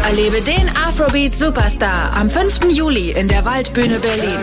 Erlebe den Afrobeat Superstar am 5. Juli in der Waldbühne Berlin.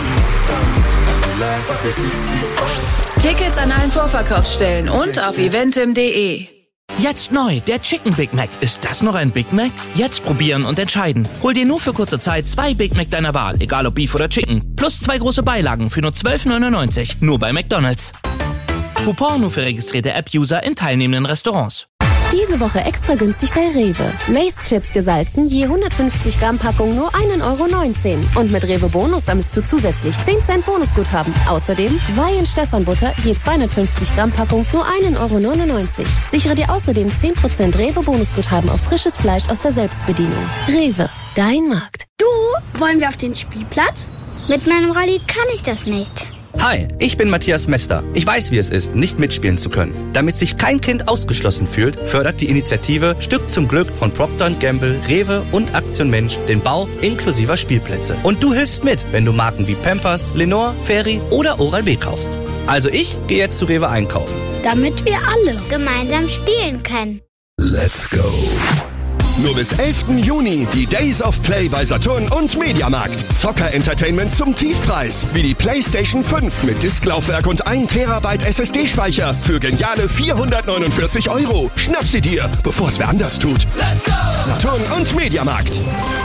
Tickets an allen Vorverkaufsstellen und auf eventim.de. Jetzt neu, der Chicken Big Mac. Ist das noch ein Big Mac? Jetzt probieren und entscheiden. Hol dir nur für kurze Zeit 2 Big Mac deiner Wahl, egal ob Beef oder Chicken. Plus 2 große Beilagen für nur 12,99. Nur bei McDonald's. Coupon nur für registrierte App-User in teilnehmenden Restaurants. Diese Woche extra günstig bei Rewe. Lay's Chips gesalzen, je 150 Gramm Packung nur 1,19 €. Und mit Rewe Bonus sammelst du zusätzlich 10 Cent Bonusguthaben. Außerdem Weihen Stefan Butter, je 250 Gramm Packung nur 1,99 €. Sichere dir außerdem 10% Rewe Bonusguthaben auf frisches Fleisch aus der Selbstbedienung. Rewe, dein Markt. Du, wollen wir auf den Spielplatz? Mit meinem Rolli kann ich das nicht. Hi, ich bin Matthias Mester. Ich weiß, wie es ist, nicht mitspielen zu können. Damit sich kein Kind ausgeschlossen fühlt, fördert die Initiative Stück zum Glück von Procter & Gamble, Rewe und Aktion Mensch den Bau inklusiver Spielplätze. Und du hilfst mit, wenn du Marken wie Pampers, Lenore, Fairy oder Oral-B kaufst. Also ich gehe jetzt zu Rewe einkaufen. Damit wir alle gemeinsam spielen können. Let's go. Nur bis 11. Juni die Days of Play bei Saturn und Mediamarkt. Zocker-Entertainment zum Tiefpreis. Wie die PlayStation 5 mit Disklaufwerk und 1 Terabyte SSD-Speicher für geniale 449 €. Schnapp sie dir, bevor es wer anders tut. Let's go! Saturn und Mediamarkt.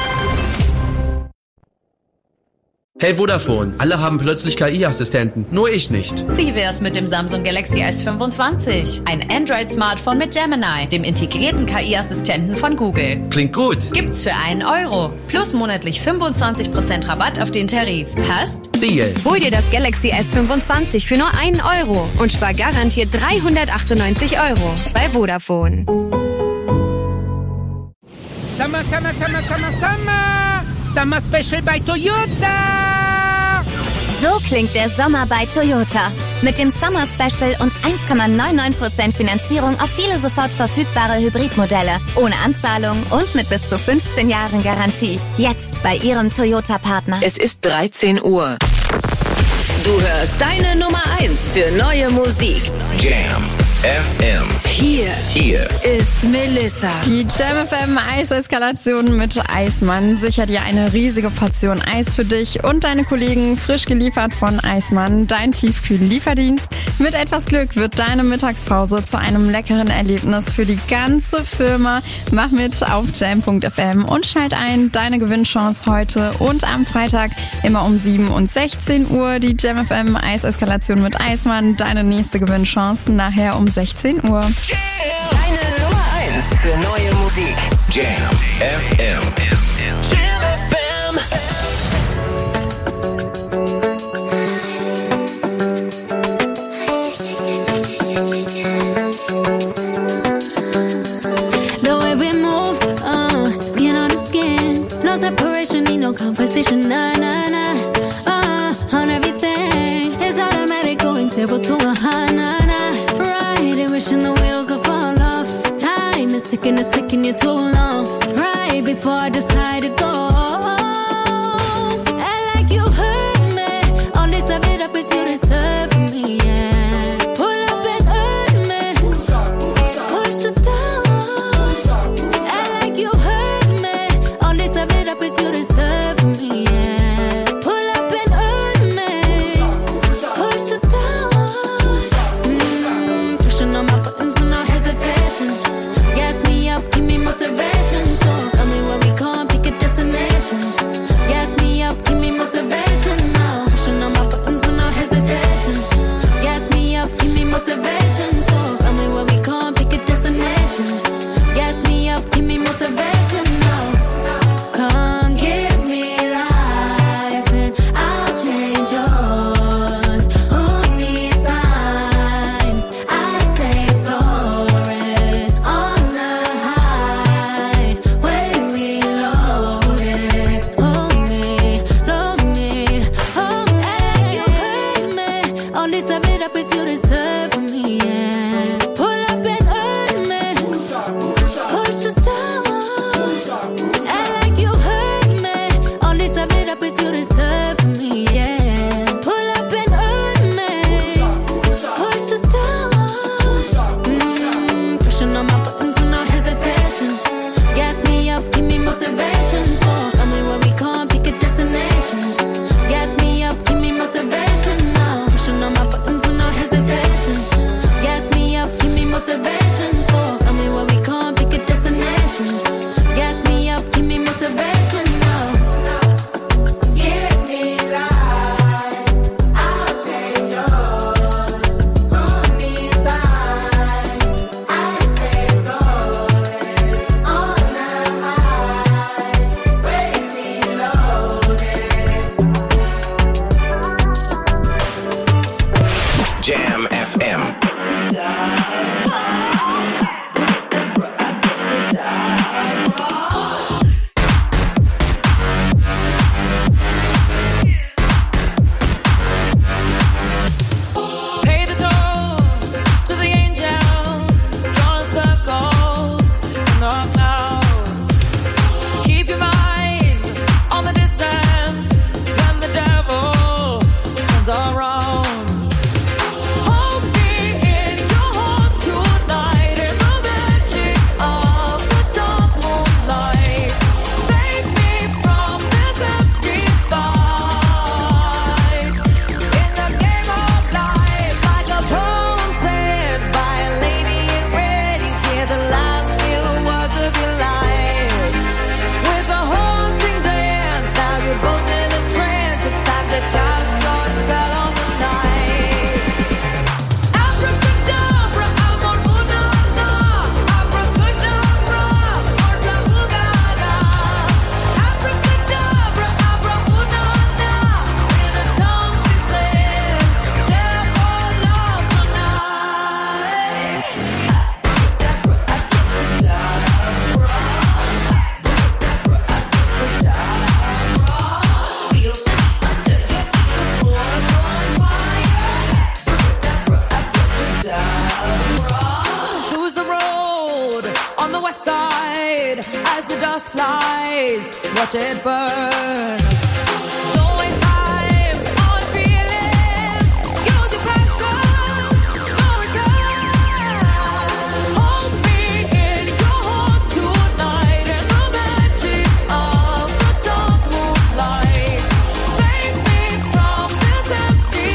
Hey Vodafone, alle haben plötzlich KI-Assistenten, nur ich nicht. Wie wär's mit dem Samsung Galaxy S25? Ein Android-Smartphone mit Gemini, dem integrierten KI-Assistenten von Google. Klingt gut. Gibt's für 1 €. Plus monatlich 25% Rabatt auf den Tarif. Passt? Deal. Hol dir das Galaxy S25 für nur 1 € und spar garantiert 398 € bei Vodafone. Summer, summer, summer, summer, summer! Summer Special bei Toyota! So klingt der Sommer bei Toyota. Mit dem Summer Special und 1,99% Finanzierung auf viele sofort verfügbare Hybridmodelle. Ohne Anzahlung und mit bis zu 15 Jahren Garantie. Jetzt bei Ihrem Toyota-Partner. Es ist 13 Uhr. Du hörst deine Nummer 1 für neue Musik. Jam FM. Hier ist Melissa. Die Jam FM Eiseskalation mit Eismann sichert dir eine riesige Portion Eis für dich und deine Kollegen, frisch geliefert von Eismann, dein Tiefkühl-Lieferdienst. Mit etwas Glück wird deine Mittagspause zu einem leckeren Erlebnis für die ganze Firma. Mach mit auf jam.fm und schalt ein. Deine Gewinnchance heute und am Freitag immer um 7 und 16 Uhr. Die Jam FM Eiseskalation mit Eismann, deine nächste Gewinnchance nachher um 16 Uhr. Deine Nummer 1 für neue Musik. Jam FM. Jam FM. The way we move, skin on the skin. No separation, need no conversation, nah, nah, nah. On everything, it's automatic, going 0 to 100, nah, nah. Right, wishing the wheels will fall off. Time is ticking, it's taking you too long. Right before I decide to go. And like you hurt me, only serve it up if you deserve me, yeah. Pull up and hurt me, push us down. And like you hurt me, only serve it up if you deserve me, yeah. Pull up and hurt me, push us down. Pushing on my buttons with no hesitation. Gas me up, give me motivation. So tell me where we going, pick a destination. as the dust flies. Watch it burn. Don't waste time on feeling. Use your passion, no return. Hold me in your heart tonight in the magic of the dark moonlight. Save me from this empty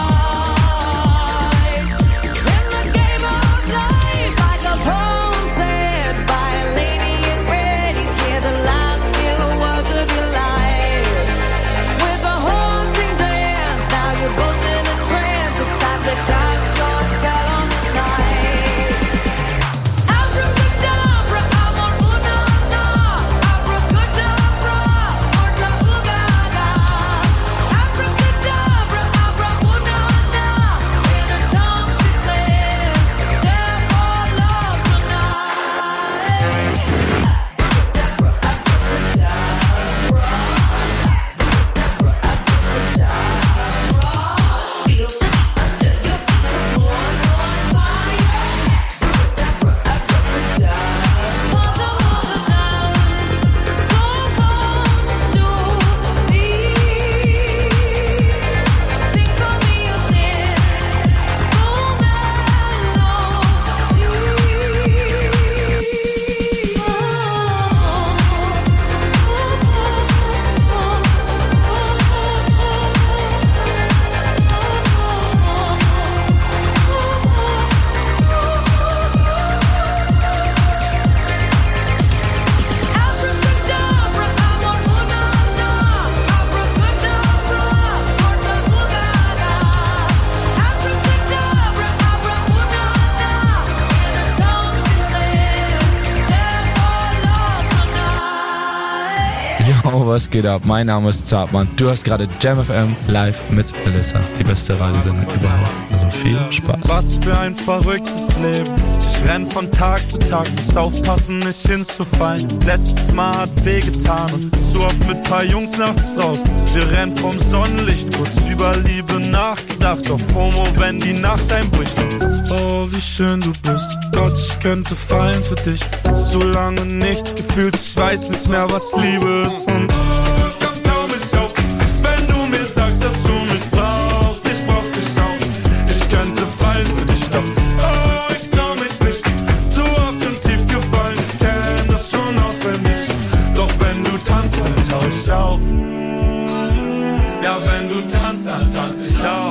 fight. In the game of life, like a poem said by a lady in red, you hear the last few words of your life. With a haunting dance, now you're both in a trance. It's time to cast your spell on the night. Abracadabra, amor una-na. Abracadabra, orta ugaga. Abracadabra, abra una-na. In her tongue she said, "Death or love tonight." Oh, was geht ab? Mein Name ist Zartmann. Du hast gerade Jam FM live mit Melissa. Die beste Radiosendung überhaupt. Also viel Spaß. Was für ein verrücktes Leben. Ich renn von Tag zu Tag, muss aufpassen, nicht hinzufallen. Letztes Mal hat wehgetan und zu oft mit paar Jungs nachts draußen. Wir rennen vom Sonnenlicht, kurz über Liebe nachgedacht. Auf FOMO, wenn die Nacht einbricht. Oh, wie schön du bist. Gott, ich könnte fallen für dich. So lange nichts gefühlt, ich weiß nicht mehr, was Liebe ist. Und komm, trau mich auf, wenn du mir sagst, dass du mich brauchst. Ich brauch dich auch, ich könnte fallen für dich, doch oh, ich trau mich nicht. Zu oft und tief gefallen, ich kenn das schon auswendig. Doch wenn du tanzt, dann tau ich auf. Ja, wenn du tanzt, dann tanz ich auch.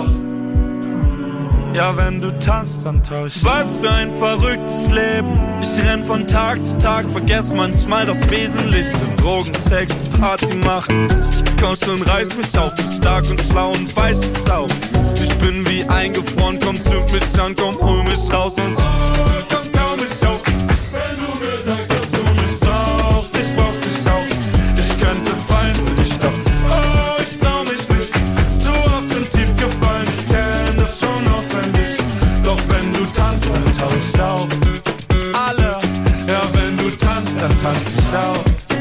Ja, wenn du tanzt, dann tau ich. Was für ein verrücktes Leben. Ich renn von Tag zu Tag, vergess manchmal das Wesentliche. Drogen, Sex, Party machen. Komm schon, reiß mich auf, bin stark und schlau und weiß es auch. Ich bin wie eingefroren, komm, zünd mich an, komm, hol mich raus und komm, trau mich auf. Wenn du mir sagst, dass du mich brauchst, ich brauch dich auch. Ich könnte fallen für dich, doch oh, ich trau mich nicht. Zu oft und tief gefallen, ich kenn das schon auswendig. Doch wenn du tanzt, dann tau ich auf. Alle, ja, wenn du tanzt, dann tanz ich auch.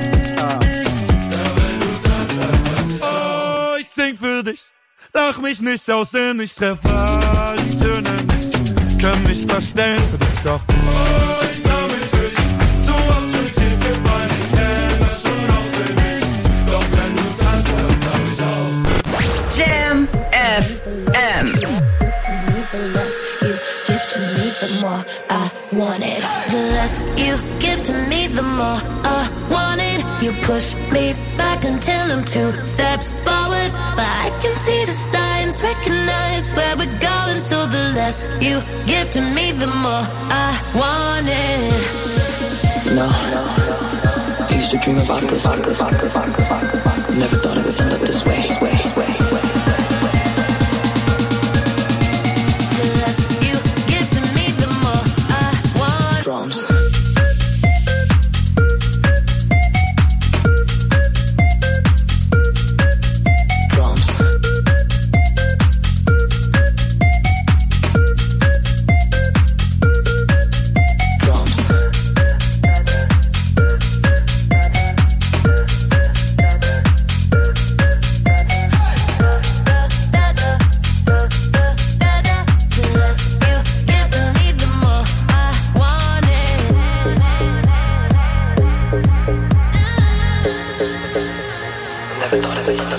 Oh, ich sing für dich, lach mich nicht aus, denn ich treffe die Töne nicht. Können mich verstellen für dich, doch oh, ich trau mich für dich. So oft schon tief gefallen, ich kenn das schon auswendig. Doch wenn du tanzt, dann tau ich auf. Jam FM. The more I want it. The less you give to me, the more I want it. You push me back until I'm 2 steps forward, but I can see the signs, recognize where we're going. So the less you give to me, the more I want it. No, I used to dream about this. Never thought it would end up this way. Drums.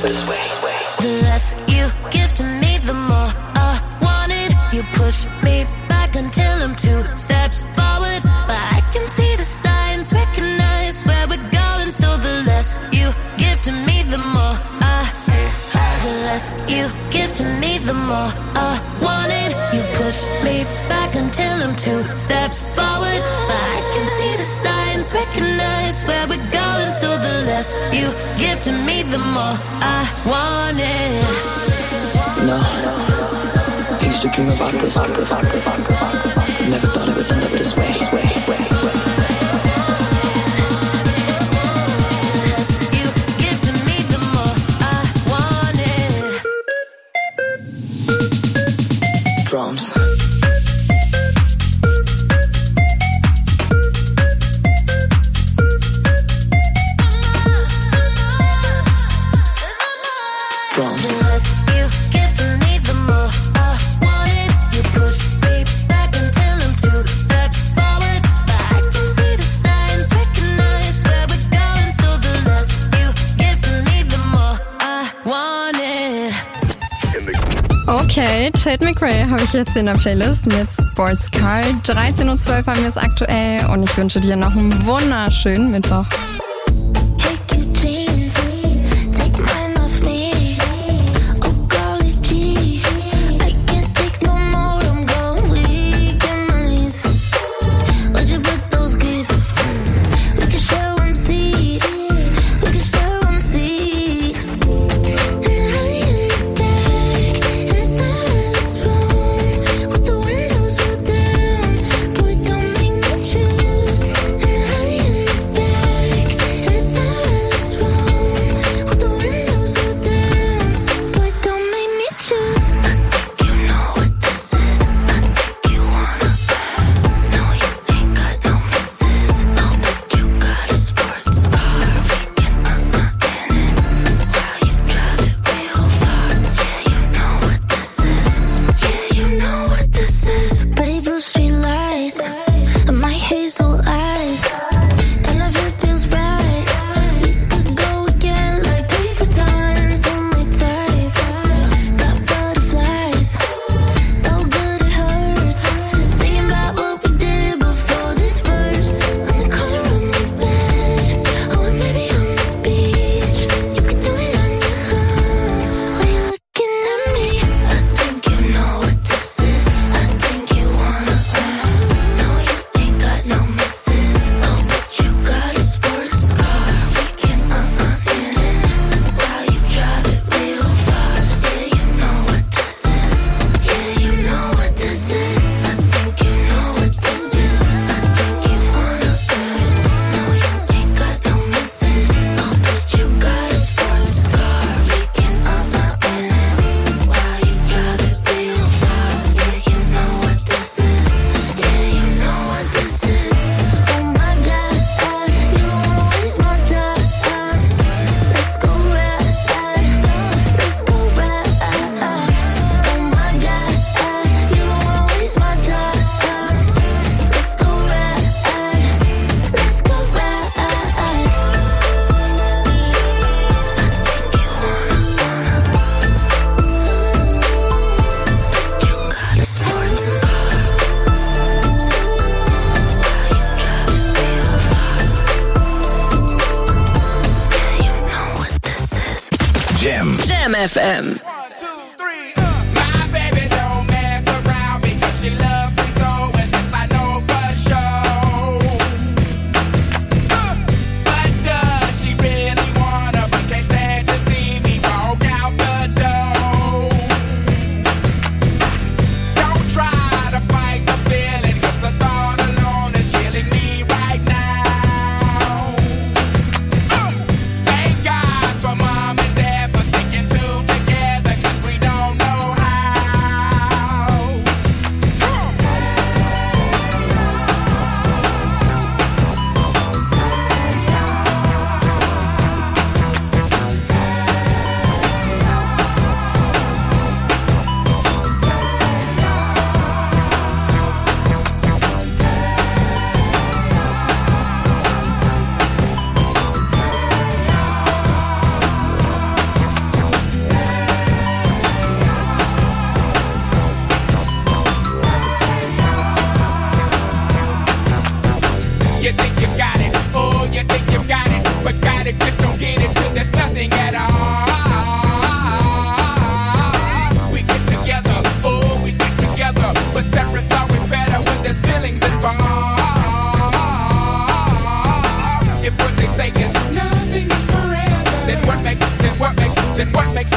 The less you give to me, the more I want it. You push me back until I'm 2 steps forward, but I can see the signs, recognize where we're going. So the less you give to me, the more the less you give to me, the more I want it. You push me back until I'm 2 steps forward, but I can see the signs, recognize where we're going. So the less you give to me, the more I want it. No, I used to dream about this. Never thought it would end up this way. Drums. Drums. The less you give to me, the more I want it. You push me back until I'm 2 steps forward, but I can see the signs, recognize where we're going. So the less you give to me, the more I want it. Okay, Tate McRae habe ich jetzt in der Playlist mit Sportscar. 13:12 Uhr haben wir es aktuell und ich wünsche dir noch einen wunderschönen Mittwoch. Jam FM. Thank God for mom and dad for sticking together.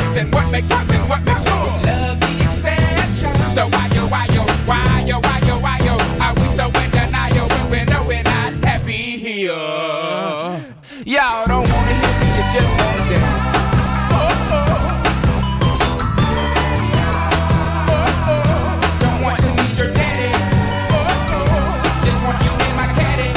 Then what makes good? Love the exception. So why yo? Are we so in denial when we know we're not happy here? Y'all don't wanna hear me, you just wanna dance. Don't want to meet your daddy. Just want you in my caddy.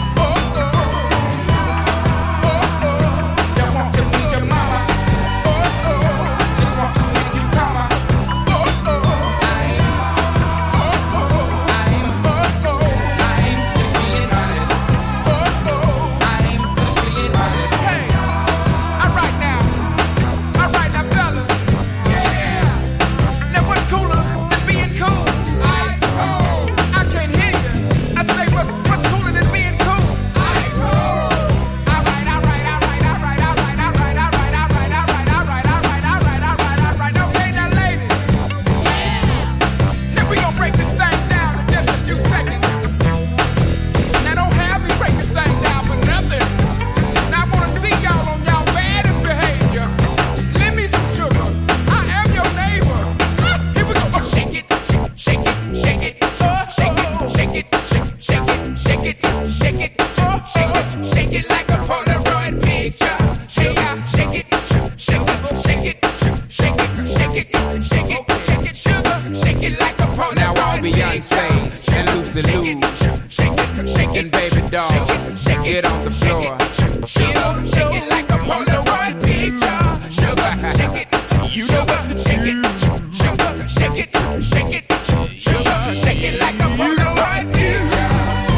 Don't want to meet your mama. Just want to make you come. Shaking baby doll, get on the floor. Shake it like a Polaroid picture. Sugar, shake it, you know what to shake it. Sugar, shake it, sugar, shake it like a Polaroid picture.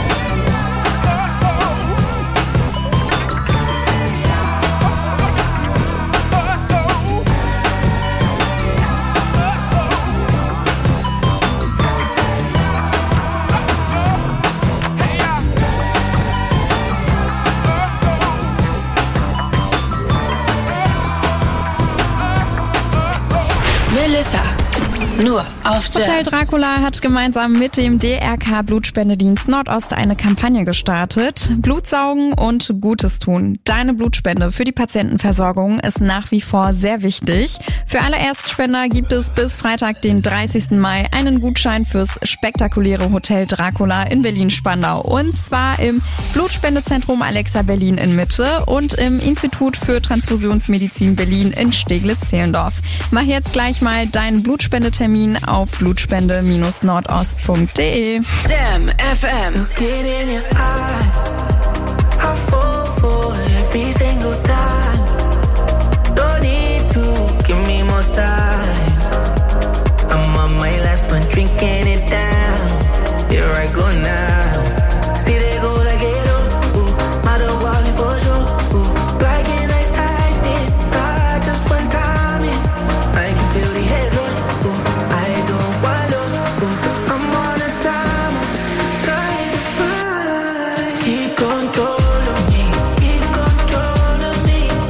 Melissa, nur auf Jam. Hotel Dracula hat gemeinsam mit dem DRK Blutspendedienst Nordost eine Kampagne gestartet. Blutsaugen und Gutes tun. Deine Blutspende für die Patientenversorgung ist nach wie vor sehr wichtig. Für alle Erstspender gibt es bis Freitag, den 30. Mai, einen Gutschein fürs spektakuläre Hotel Dracula in Berlin-Spandau. Und zwar im Blutspendezentrum Alexa Berlin in Mitte und im Institut für Transfusionsmedizin Berlin in Steglitz-Zehlendorf. Mach jetzt gleich mal deinen Blutspendetermin auf blutspende-nordost.de. Jam FM. Look it in your eyes. I fall for every single time. No need to give me more signs. I'm on my last one, drinking it down. Here I go now. See they go like it up. My dog walking for sure. Like it like I did. I just one time in. I can feel the head rush. I don't want lost. I'm on a timer. Trying to find. Keep control of me. Keep control of me.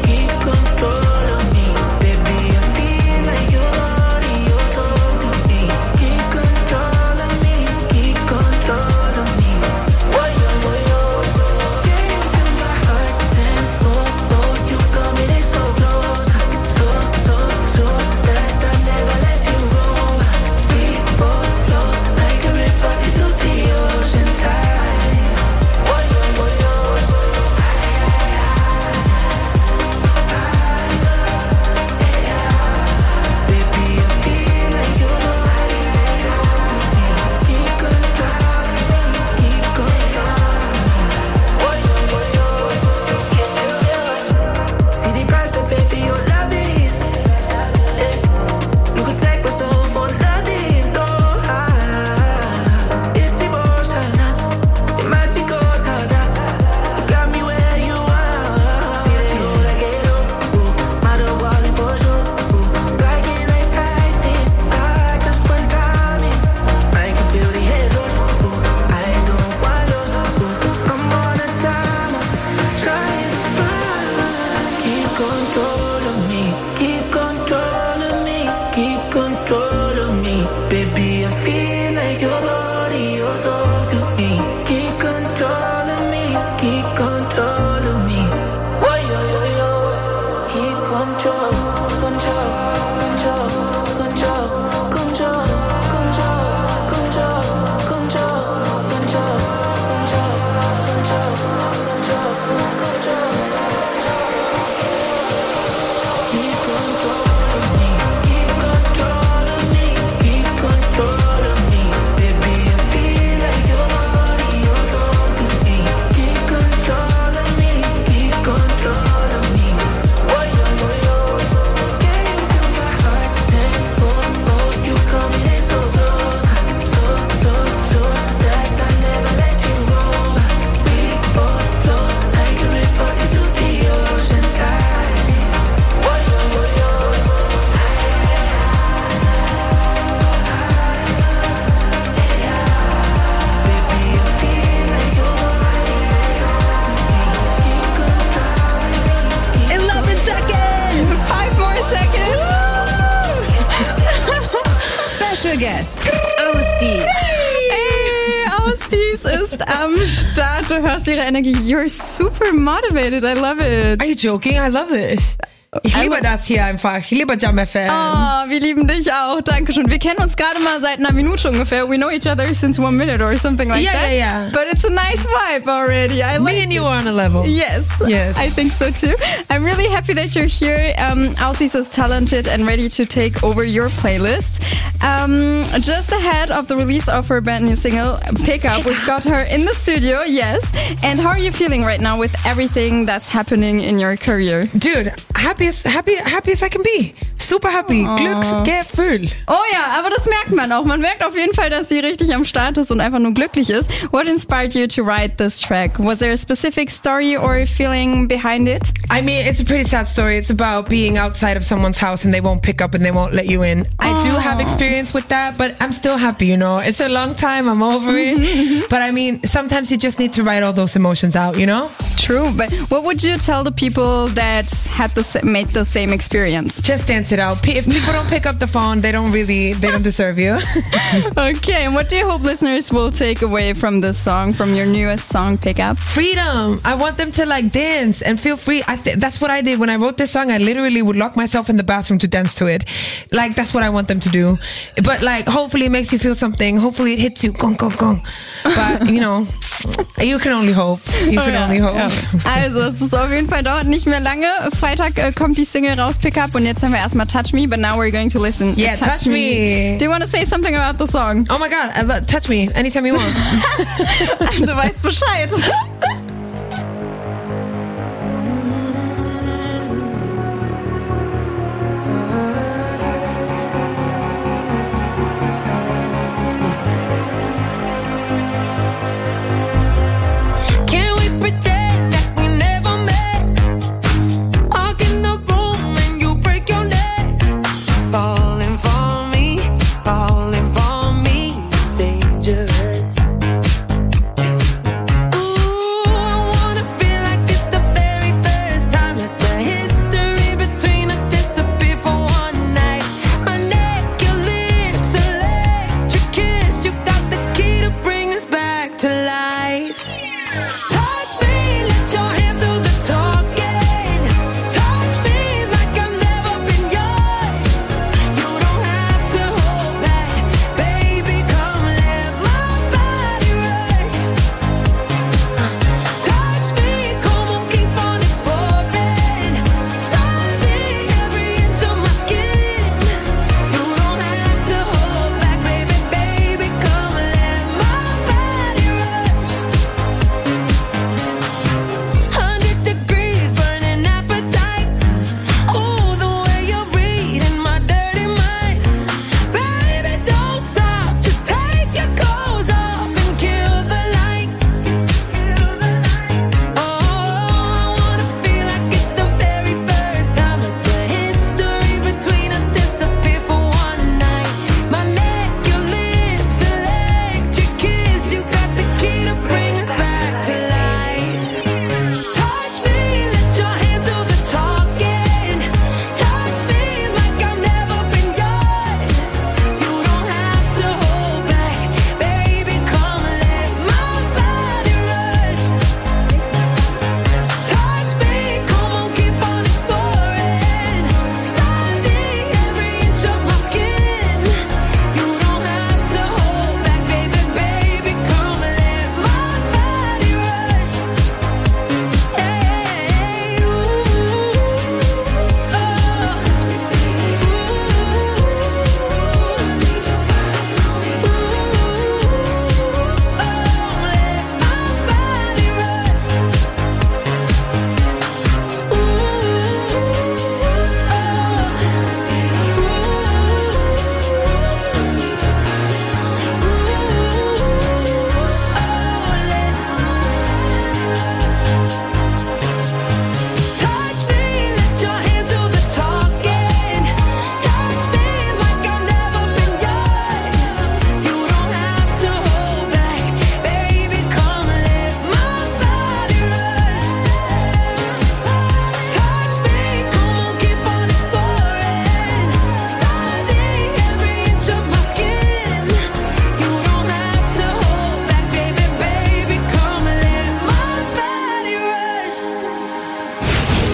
Special Guest, Austis. Hey, Austis ist am Start. Du hörst ihre Energie. You're super motivated. I love it. Are you joking? I love this. Ich liebe das hier einfach. Ich liebe Jam FM. Oh, wir lieben dich auch. Dankeschön. Wir kennen uns gerade mal seit einer Minute ungefähr. We know each other since 1 minute or something like that. Yeah. But it's a nice vibe already. Me and you are on a level. Yes. I think so too. I'm really happy that you're here. Austis is talented and ready to take over your playlist. Just ahead of the release of her brand new single, Pick Up, we've got her in the studio. Yes. And how are you feeling right now with everything that's happening in your career? Dude, happy as I can be. Super happy. Glücksgefühl. Oh ja, aber das merkt man auch. Man merkt auf jeden Fall, dass sie richtig am Start ist und einfach nur glücklich ist. What inspired you to write this track? Was there a specific story or feeling behind it? I mean, it's a pretty sad story. It's about being outside of someone's house and they won't pick up and they won't let you in. I do have experience with that, but I'm still happy, you know. It's a long time. I'm over it. But I mean, sometimes you just need to write all those emotions out, you know? True, but what would you tell the people that had made the same experience? Just dance it out. If people don't pick up the phone, they don't deserve you. Okay, and what do you hope listeners will take away from this song, from your newest song, Pick Up? Freedom. I want them to like dance and feel free. That's what I did when I wrote this song. I literally would lock myself in the bathroom to dance to it. Like, that's what I want them to do. But like, hopefully it makes you feel something. Hopefully it hits you. Gong, gong, gong. But, you know, you can only hope. You can only hope. Ja. Also, es ist auf jeden Fall, dauert nicht mehr lange. Freitag kommt die Single raus, Pick Up, und jetzt haben wir erstmal Touch Me, but now we're going to listen. Yeah, Touch Me. Do you want to say something about the song? Oh my God, touch me anytime you want. Du weißt Bescheid. Falling for me, dangerous. Ooh.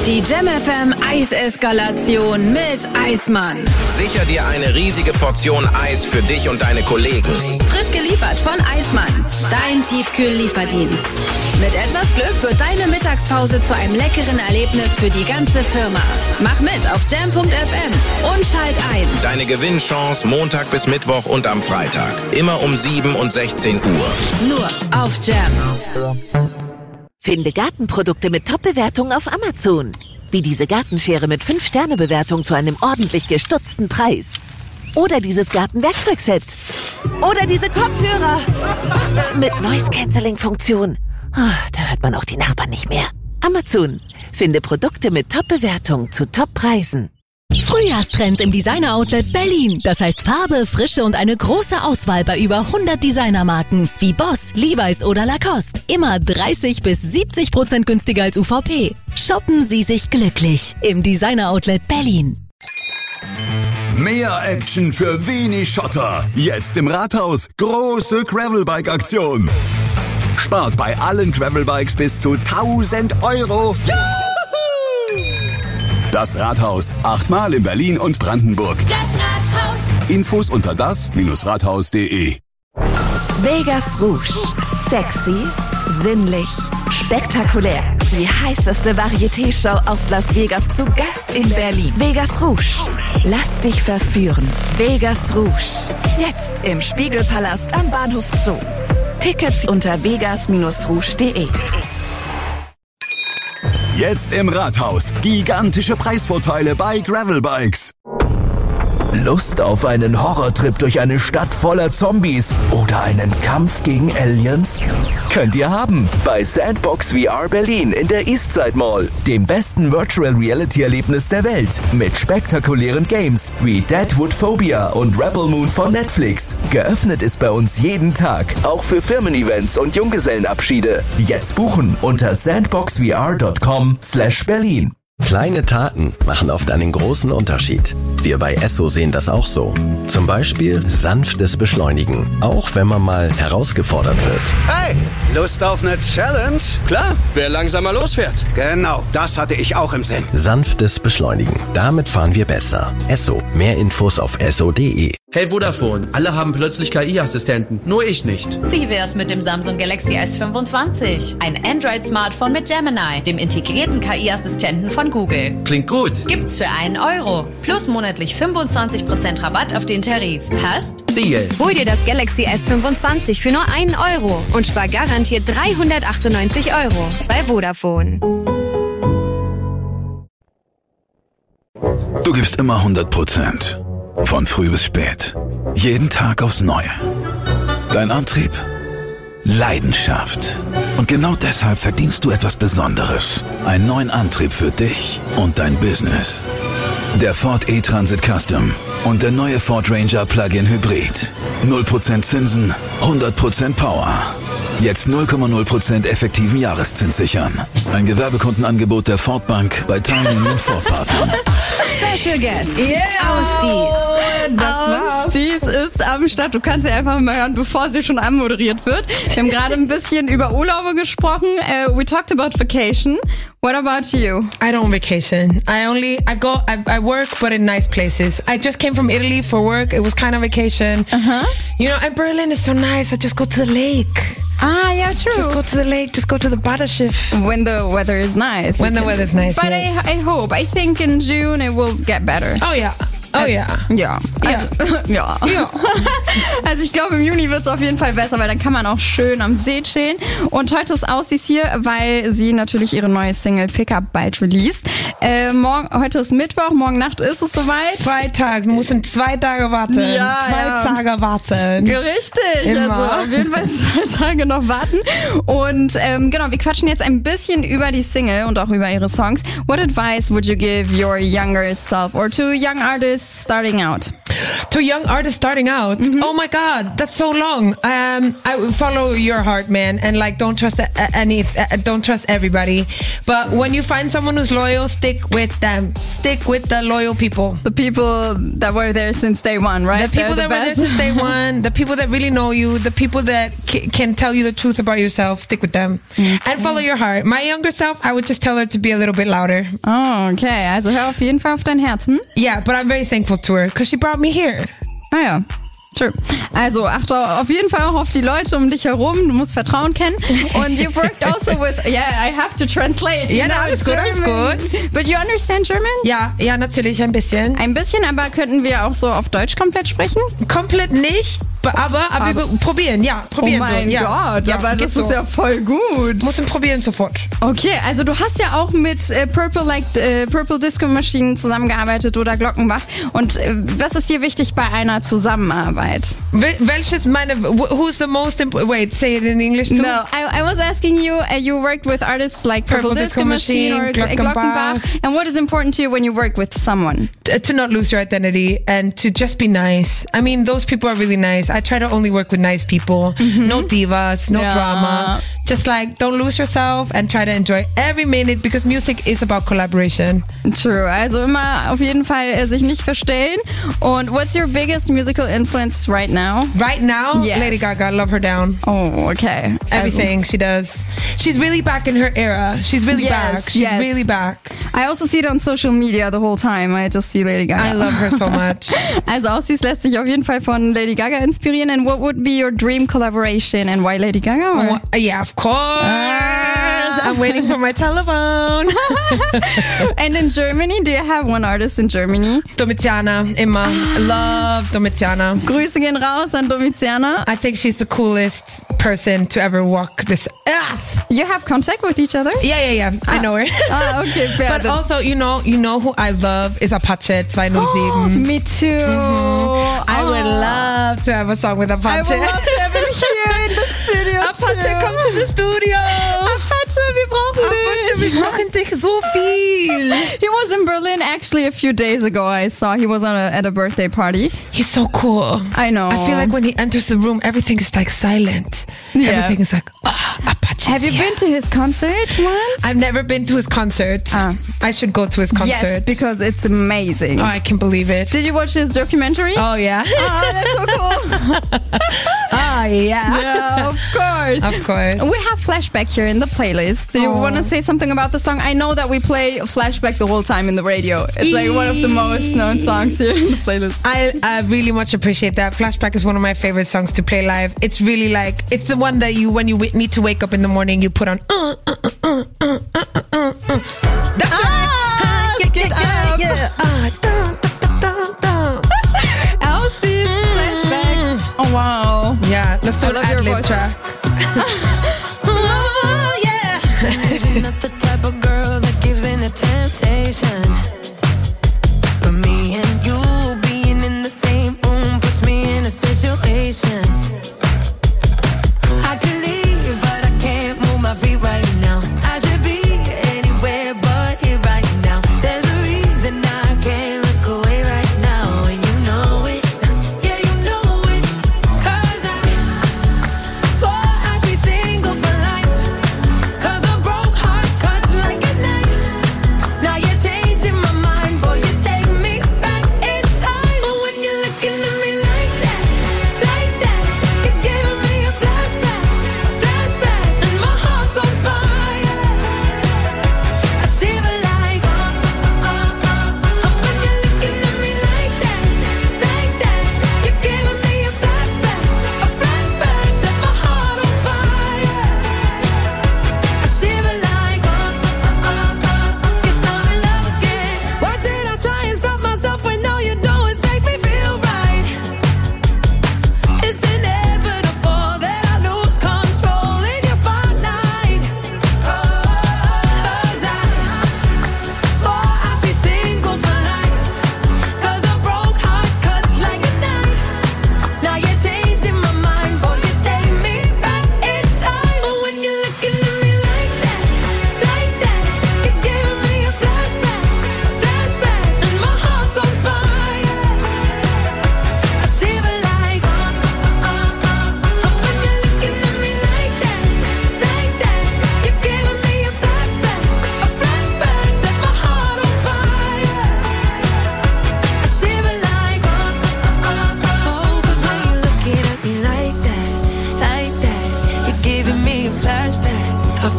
Die Jam FM Eiseskalation mit Eismann. Sicher dir eine riesige Portion Eis für dich und deine Kollegen. Frisch geliefert von Eismann. Dein Tiefkühl-Lieferdienst. Mit etwas Glück wird deine Mittagspause zu einem leckeren Erlebnis für die ganze Firma. Mach mit auf jam.fm und schalt ein. Deine Gewinnchance Montag bis Mittwoch und am Freitag. Immer um 7 und 16 Uhr. Nur auf Jam. Finde Gartenprodukte mit Top-Bewertungen auf Amazon. Wie diese Gartenschere mit 5-Sterne-Bewertung zu einem ordentlich gestutzten Preis. Oder dieses Gartenwerkzeugset. Oder diese Kopfhörer. Mit Noise-Canceling-Funktion. Da hört man auch die Nachbarn nicht mehr. Amazon. Finde Produkte mit Top-Bewertung zu Top-Preisen. Frühjahrstrends im Designer-Outlet Berlin. Das heißt Farbe, Frische und eine große Auswahl bei über 100 Designermarken wie Boss, Levi's oder Lacoste. Immer 30-70% günstiger als UVP. Shoppen Sie sich glücklich im Designer-Outlet Berlin. Mehr Action für wenig Schotter. Jetzt im Rathaus. Große Gravelbike-Aktion. Spart bei allen Gravelbikes bis zu 1.000 €. Das Rathaus. 8-mal in Berlin und Brandenburg. Das Rathaus. Infos unter das-rathaus.de. Vegas Rouge. Sexy, sinnlich, spektakulär. Die heißeste Varieté-Show aus Las Vegas zu Gast in Berlin. Vegas Rouge. Lass dich verführen. Vegas Rouge. Jetzt im Spiegelpalast am Bahnhof Zoo. Tickets unter vegas-rouge.de. Jetzt im Rathaus. Gigantische Preisvorteile bei Gravelbikes. Lust auf einen Horrortrip durch eine Stadt voller Zombies oder einen Kampf gegen Aliens? Könnt ihr haben bei Sandbox VR Berlin in der Eastside Mall, dem besten Virtual Reality Erlebnis der Welt mit spektakulären Games wie Deadwood Phobia und Rebel Moon von Netflix. Geöffnet ist bei uns jeden Tag, auch für Firmen-Events und Junggesellenabschiede. Jetzt buchen unter sandboxvr.com/Berlin. Kleine Taten machen oft einen großen Unterschied. Wir bei Esso sehen das auch so. Zum Beispiel sanftes Beschleunigen, auch wenn man mal herausgefordert wird. Hey, Lust auf eine Challenge? Klar, wer langsamer losfährt. Genau, das hatte ich auch im Sinn. Sanftes Beschleunigen, damit fahren wir besser. Esso, mehr Infos auf esso.de. Hey Vodafone, alle haben plötzlich KI-Assistenten, nur ich nicht. Wie wär's mit dem Samsung Galaxy S25? Ein Android-Smartphone mit Gemini, dem integrierten KI-Assistenten von Google. Klingt gut. Gibt's für 1 €. Plus monatlich 25% Rabatt auf den Tarif. Passt? Deal. Hol dir das Galaxy S25 für nur 1 € und spar garantiert 398 € bei Vodafone. Du gibst immer 100%. Von früh bis spät. Jeden Tag aufs Neue. Dein Antrieb? Leidenschaft. Und genau deshalb verdienst du etwas Besonderes. Einen neuen Antrieb für dich und dein Business. Der Ford E-Transit Custom und der neue Ford Ranger Plug-in Hybrid. 0% Zinsen, 100% Power. Jetzt 0,0% effektiven Jahreszins sichern. Ein Gewerbekundenangebot der Ford Bank bei teilnehmenden Ford-Partnern. Special Guest. Dies ist am Start. Du kannst sie einfach mal hören, bevor sie schon anmoderiert wird. Wir haben gerade ein bisschen über Urlaube gesprochen. We talked about vacation. What about you? I don't vacation. I work, but in nice places. I just came from Italy for work. It was kind of vacation. You know, and Berlin is so nice. I just go to the lake. Ah, yeah, true. Just go to the lake. Just go to the Badeschiff. When the weather is nice. When the weather's nice, But yes. I hope. I think in June it will get better. Oh, yeah. Oh ja. Ja. Ja. Also ich glaube, im Juni wird es auf jeden Fall besser, weil dann kann man auch schön am See chillen. Und heute ist Aussies hier, weil sie natürlich ihre neue Single Pickup bald released. Heute ist Mittwoch, morgen Nacht ist es soweit. 2 Tage, du musst in 2 Tage warten. Ja, 2 Tage warten. Richtig, Immer. also auf jeden Fall 2 Tage noch warten. Und genau, wir quatschen jetzt ein bisschen über die Single und auch über ihre Songs. What advice would you give your younger self or to young artists starting out? To young artists starting out? Oh my God, that's so long. I follow your heart, man, and like don't trust don't trust everybody. But when you find someone who's loyal, stick stick with them. Stick with the loyal people. The people that were there since day one, right? The people that were there since day one. The people that really know you. The people that can tell you the truth about yourself. Stick with them. And follow your heart. My younger self, I would just tell her to be a little bit louder. Oh, okay. Also hör auf jeden Fall auf dein Herz. Yeah, but I'm very thankful to her because she brought me here. Ah ja. True. Also achte auf jeden Fall auch auf die Leute um dich herum. Du musst Vertrauen kennen. Und you've worked also with... Yeah, I have to translate. Yeah, no, it's good, it's good. But you understand German? Ja, natürlich, ein bisschen. Ein bisschen, aber könnten wir auch so auf Deutsch komplett sprechen? Komplett nicht, aber wir probieren, ja. Probieren oh mein so. Gott, ja, aber das so. ist ja voll gut. Muss probieren sofort. Okay, also du hast ja auch mit Purple Disco Machine zusammengearbeitet oder Glockenbach. Und was ist dir wichtig bei einer Zusammenarbeit? Welches who's the most important? Wait, say it in English too. No, I was asking you. You worked with artists like Purple Disco Machine or Glockenbach. And what is important to you when you work with someone? To not lose your identity and to just be nice. I mean, those people are really nice. I try to only work with nice people. No divas, no drama. Just like, don't lose yourself and try to enjoy every minute because music is about collaboration. True. Also immer auf jeden Fall sich nicht verstellen. Und what's your biggest musical influence right now? Right now? Yes. Lady Gaga, love her down. Oh, okay. Everything she does. She's really back in her era. She's really back. She's really back. I also see it on social media the whole time. I just see Lady Gaga. I love her so much. Also Aussies lässt sich auf jeden Fall von Lady Gaga inspirieren. And what would be your dream collaboration and why Lady Gaga? Yeah, of course. I'm waiting for my telephone. And in Germany, do you have one artist in Germany? Domiziana, immer. Love Domiziana. Grüße gehen raus an Domiziana. I think she's the coolest person to ever walk this earth. You have contact with each other? Yeah. I know her. Okay, fair. But also, you know who I love is Apache 207. Oh, me too. I would love to have a song with Apache. I would love to have him here in the studio. Apache, come to the studio. Apache, wir brauchen dich. Apache, wir brauchen dich so viel. He was in Berlin actually a few days ago. I saw he was at a birthday party. He's so cool. I know. I feel like when he enters the room, everything is like silent. Yeah. Everything is like, Apache. Have you been to his concert once? I've never been to his concert. I should go to his concert. Yes, because it's amazing. Oh, I can believe it. Did you watch his documentary? Oh, yeah. Oh, that's so cool. Oh, yeah. Yeah, of course. Of course. We have Flashback here in the playlist. Do you want to say something about the song? I know that we play Flashback the whole time in the radio. It's like one of the most known songs here in the playlist. I really much appreciate that. Flashback is one of my favorite songs to play live. It's really like, it's the one that when you need to wake up in the morning, you put on That's right. Get up. Yeah. Elsie's Flashback. Oh, wow. Yeah, let's do an ad-lib track. Oh, yeah. Not the type of girl that gives in to temptation. But me and you being in the same room puts me in a situation. I could leave, but I can't move my feet right now. I should be anywhere but here right now. There's a reason I can't look away right now, and you know it. Yeah, you know it. 'Cause I'm so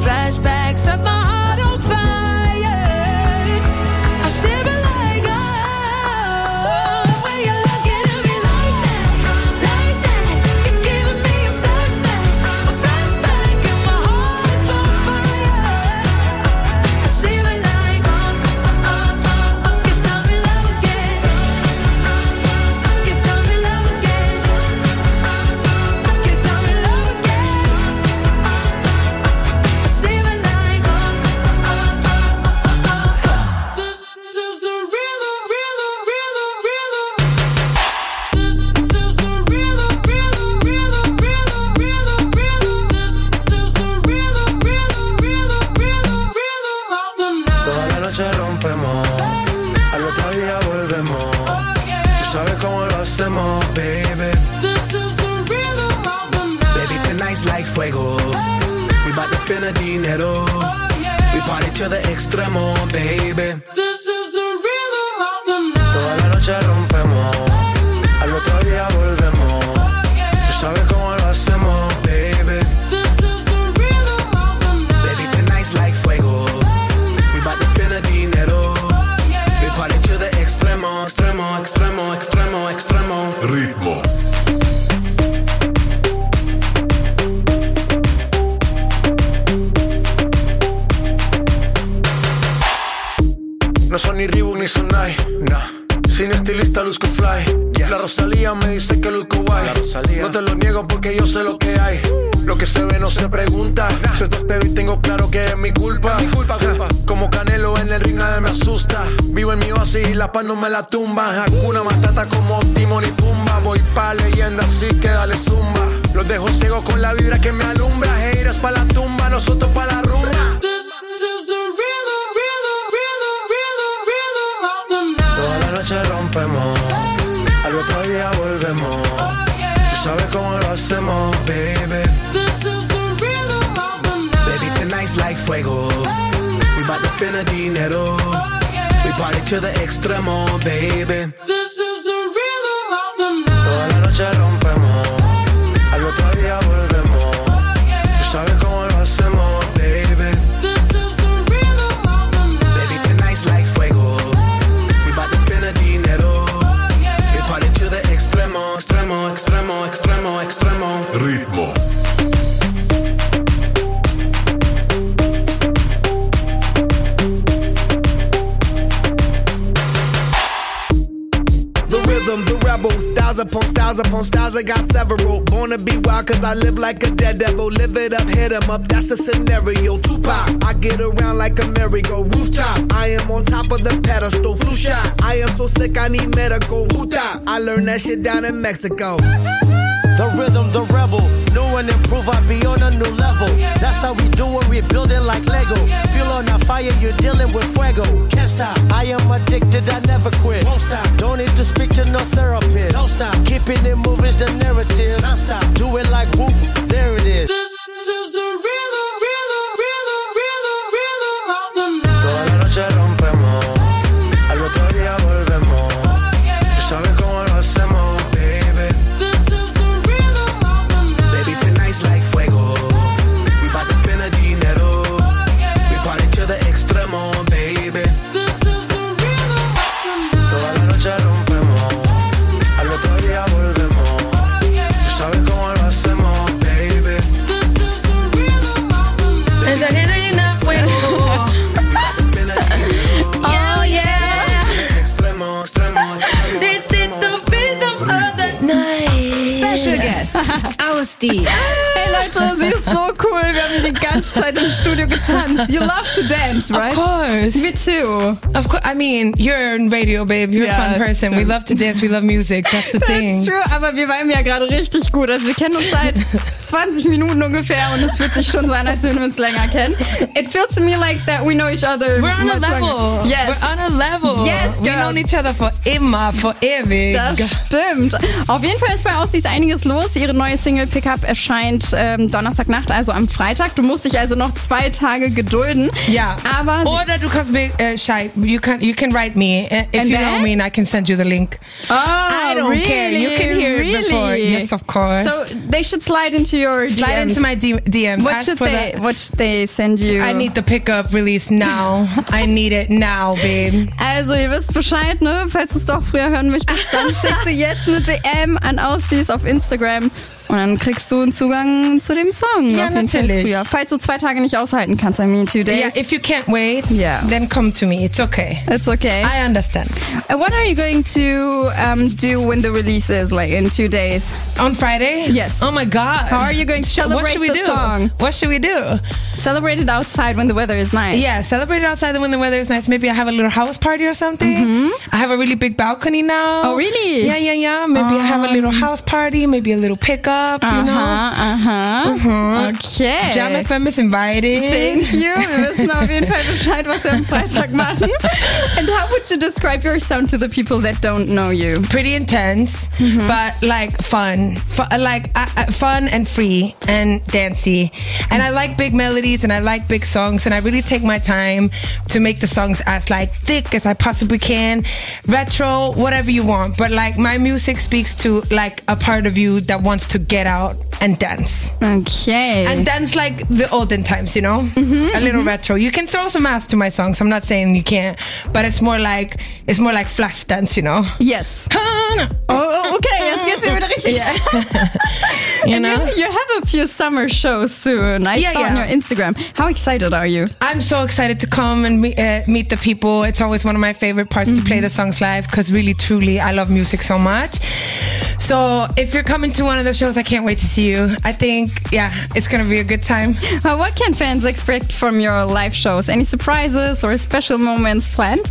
Flashbacks set my heart on fire. I shiver like when you're looking at me like that. You're giving me a flashback, and my heart's on fire. I shiver like guess I'm in love again. Guess I'm in love again. Guess I'm in love again. I shiver like this is the rhythm. This is the rhythm. This is the rhythm of the night. Toda la noche rompemos, al otro día volvemos. Tú sabes cómo lo hacemos, baby. This is the rhythm of the night. Baby, tonight's like fuego. We bout to spend a dinero. We party to the extremo, baby. This is the rhythm of the night. Toda la noche rompemos, al otro día volvemos. Tú sabes cómo lo hacemos, baby. This is the rhythm of the night. Baby, tonight's like fuego. We bout to spend a dinero. We party to the extremo, extremo, extremo, extremo, extremo. Ritmo. No son ni Reebok ni Sonai, nah. Sin estilista luzco fly. La Rosalía me dice que luzco guay. No te lo niego porque yo sé lo que hay. Lo que se ve no se pregunta. Yo te espero y tengo claro que es mi culpa. Como Canelo en el ring nadie me asusta. Vivo en mi oasis y la paz no me la tumba. Hakuna Matata como Timon y Pumba. Voy pa' leyenda así que dale zumba. Los dejo ciegos con la vibra que me alumbra. Heiras pa' la tumba, nosotros pa' la rumba. This is the rhythm of the night. Toda la noche rompemos, al otro día volvemos. Tú sabes cómo lo hacemos, baby. This is the rhythm of the night. Baby, tonight's like fuego. We bout to spend a dinero. We party to the extremo, baby. This is the rhythm of the night. Toda la noche rompemos, al otro día volvemos. Tú sabes cómo lo hacemos, baby. This is the rhythm of the night. Baby, tonight's like fuego. We bout to spend a dinero. We party to the extremo, extremo, extremo, extremo, extremo. Ritmo. The rhythm, the rebel, styles upon styles upon styles, I got several. Born to be wild cause I live like a dead devil. Live it up, hit 'em up, that's a scenario. Tupac, I get around like a merry-go. Rooftop, I am on top of the pedestal. Flu shot, I am so sick I need medical. Huta, I learned that shit down in Mexico. The rhythm, the rebel. New and improve, I be on a new level. That's how we do it, we build it like Lego. Feel on a fire, you're dealing with fuego. Can't stop, I am addicted, I never quit. Won't stop, don't need to speak to no therapist. Don't stop, keeping it moving's the narrative. Non stop, do it like whoop, there it is. This is the rhythm of the night. Toda la noche rompemos, al otro día volvemos. Tú sabes cómo lo hacemos, baby. This is the rhythm of the night. Baby, tonight's like fuego. We bout to spend a dinero. We party to the extremo, baby. This is the rhythm of the night. Toda la noche rompemos, al otro día volvemos. Tú sabes cómo lo hacemos, baby. This is the rhythm of the night. Esa gente llena fuego. Oh yeah. Extremo, extremo, extremo. This is the rhythm of the night. Special Guest, Ausdi. Hey Leute, sie ist so cool. Wir haben hier die ganze Zeit im Studio getanzt. You love to dance, right? Of course. Me too. Of course. I mean, you're in radio, babe. You're a fun person. True. We love to dance. We love music. That's the thing. That's true, aber wir viben ja gerade richtig gut. Also wir kennen uns seit 20 Minuten ungefähr und es fühlt sich schon so an, als würden wir uns länger kennen. It feels to me like that we know each other. We're on a much level. longer. Yes. We're on a level. Yes, We've known each other for immer, for ewig. Das stimmt. Auf jeden Fall ist bei Ausdi einiges los. Ihre neue Single Pickup erscheint Donnerstagnacht, also am Freitag. Du musst dich also noch 2 Tage gedulden. Ja. Aber Oder du kannst mir you can write me if you know me and I can send you the link. Oh, I don't care. You can hear it before. Yes, of course. So they should slide into your DMs. Into my DMs. What should they send you? I need the pickup release now. I need it now, babe. Also ihr wisst Bescheid, ne? Falls du es doch früher hören möchtest, dann schickst du jetzt eine DM an Aussies auf Instagram. Und dann kriegst du einen Zugang zu dem Song. Ja, auf jeden Fall natürlich. früher. Falls du 2 Tage nicht aushalten kannst, 2 days. Yeah, if you can't wait, then come to me. It's okay. It's okay. I understand. What are you going to do when the release is, like in 2 days? On Friday? Yes. Oh my God. How are you going to celebrate What should we the do? song? What should we do? Celebrate it outside when the weather is nice. Yeah, celebrate it outside when the weather is nice. Maybe I have a little house party or something. Mm-hmm. I have a really big balcony now. Oh, really? Yeah. Maybe I have a little house party, maybe a little pickup, you know? Okay. Jam FM is invited. Thank you. Wir wissen auf jeden Fall Bescheid, was wir am Freitag machen. And how would you describe your sound to the people that don't know you? Pretty intense, but like fun. Fun and free and dancey. And I like big melodies and I like big songs and I really take my time to make the songs as like thick as I possibly can. Retro, whatever you want. But like my music speaks to like a part of you that wants to get out and dance. Okay. And dance like the olden times, you know? A little retro. You can throw some ass to my songs. I'm not saying you can't, but it's more like flash dance, you know? Yes. Oh, okay. Jetzt geht's wieder richtig. Yeah. you know? You have a few summer shows soon. I saw on your Instagram. How excited are you? I'm so excited to come and meet the people. It's always one of my favorite parts to play the songs live because really, truly, I love music so much. So if you're coming to one of the shows, I can't wait to see you. I think, it's going to be a good time. What can fans expect from your live shows? Any surprises or special moments planned?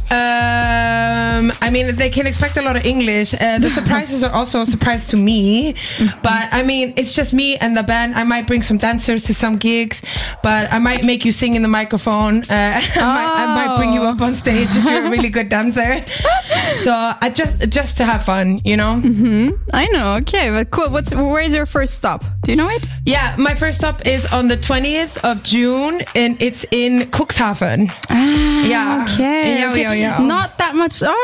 I mean, they can expect a lot of English. The surprises are also a surprise to me. But I mean, it's just me and the band. I might bring some dancers to some gigs, but I might make you sing in the microphone. I might bring you up on stage if you're a really good dancer. So I just to have fun, you know? I know. Okay, but cool. Where's your first stop? Do you know it? Yeah, my first stop is on the 20th of June, and it's in Cuxhaven. Okay. Yeah. Not that much. Not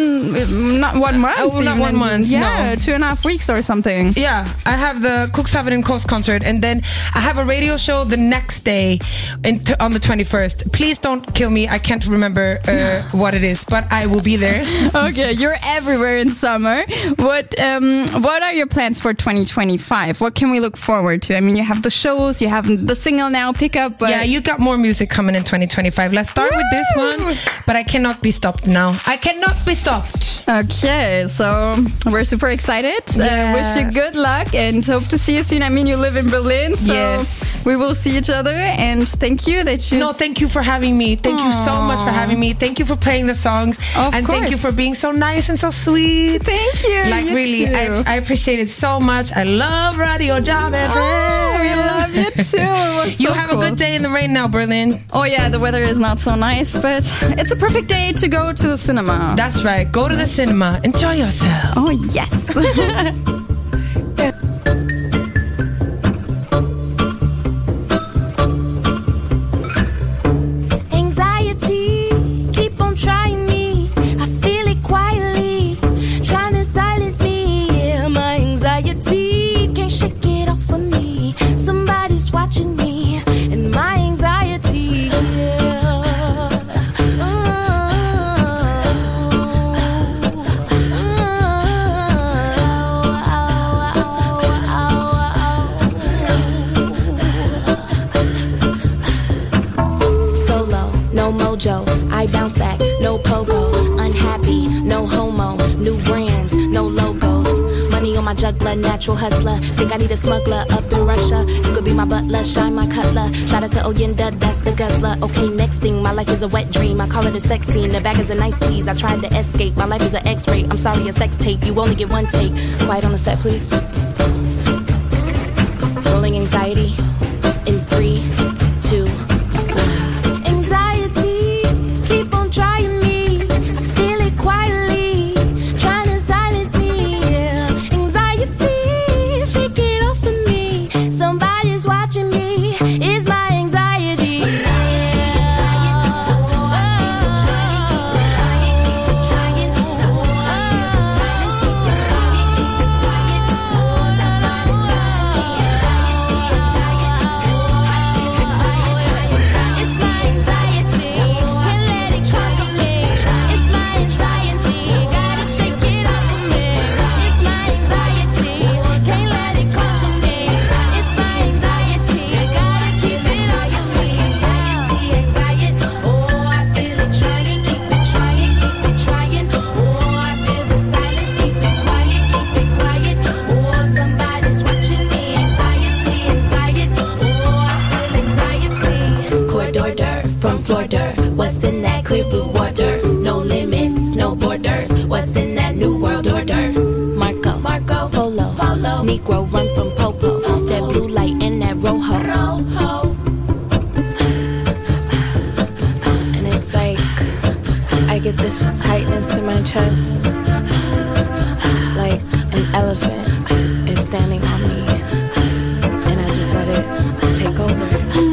1 month. Not 1 month. Yeah, no. 2.5 weeks or something. Yeah, I have the Cuxhaven and Coast concert, and then I have a radio show the next day on the 21st. Please don't kill me. I can't remember what it is, but I will be there. Okay, you're everywhere in summer. What are your plans for 2025? What can we look forward to? I mean, you have the shows, you have the single now, Pickup. But yeah, you got more music coming in 2025. Let's start with this one, but I cannot be stopped now. I cannot be stopped. Okay, so we're super excited. Yeah. Wish you good luck and hope to see you soon. I mean, you live in Berlin, so we will see each other. And thank you that you... No, thank you for having me. Thank you so much for having me. Thank you for playing the songs. Of course. Thank you for being so nice and so sweet. Thank you. Like, you really, too. I appreciate it so much. I love Radio Jam FM. Oh, we love you too. It was You so have cool. a good day in the rain now, Berlin. Oh yeah, the weather is not so nice, but it's a perfect day to go to the cinema. That's right. Go to the cinema. Enjoy yourself. Oh yes. Anxiety, keep on trying me. I feel it quietly, trying to silence me. Yeah, my anxiety can't shake it off of me. Somebody's watching me, and my anxiety. Solo, no mojo. I bounce back, no pogo. Unhappy, no homo. New brands, no logos. Money on my juggler, natural hustler. Think I need a smuggler up in Russia. You could be my butler, shine my cutler. Shout out to Oyenda, that's the guzzler. Okay, next thing, my life is a wet dream. I call it a sex scene. The bag is a nice tease. I tried to escape. My life is an X-ray. I'm sorry, a sex tape. You only get one take. Quiet on the set, please. Rolling anxiety in 3, 2, 1. Anxiety, keep on trying me. I feel it quietly, trying to silence me. Yeah. Anxiety, shake it off of me. Somebody's watching me. Is from Florida. What's in that clear blue water? No limits, no borders. What's in that new world order? Marco, Polo, Negro run from Popo. That blue light and that rojo. And it's like I get this tightness in my chest, like an elephant is standing on me, and I just let it take over.